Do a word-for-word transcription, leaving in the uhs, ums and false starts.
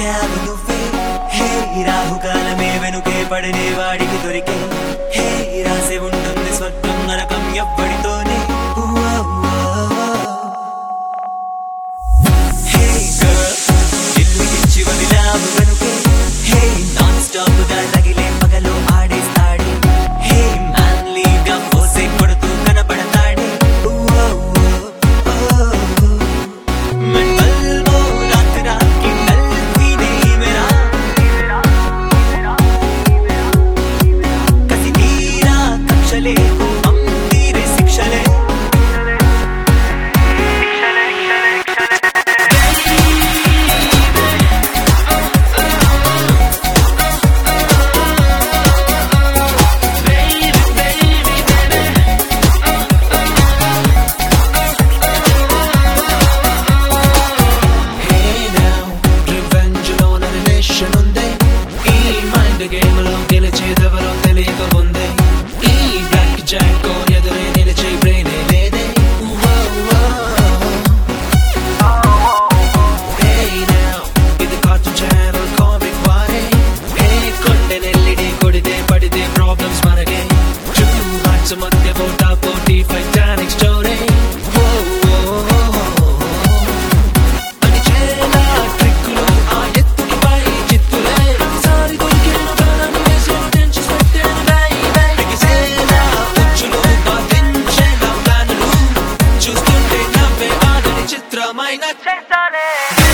మొదలయ్యావు నువ్వే హే రాహుకాలమే వెనుకే పడనే వాడికి దొరికే హే రాసే ఉంటుంది స్వర్గం నరకం ఎవ్వడితోనే హే గర్ల్ దిల్లుకిచ్చి వదిలావు వెనుకే హే నాన్ స్టాప్ గా రగిలే పగలో ఆడేస్తాడే హే మ్యాన్లీగా పోసే కొడుతూ కనబడతాడే గెలిచేదెవరో తెలియక ఉందే ఈ బ్లాక్ జాక్ ఎదురే నిలిచే బ్రెయినే లేదే ఇది కార్టూన్ ఛానల్ కామిక్ వారే ఏ కొండె నెల్లిడి కొడితే పడితే ప్రాబ్లమ్స్ మనకే టూ హార్ట్స్ మధ్య పోటా పోటీ టైటానిక్ స్టోరీ చిత్రమైన చేస్తానే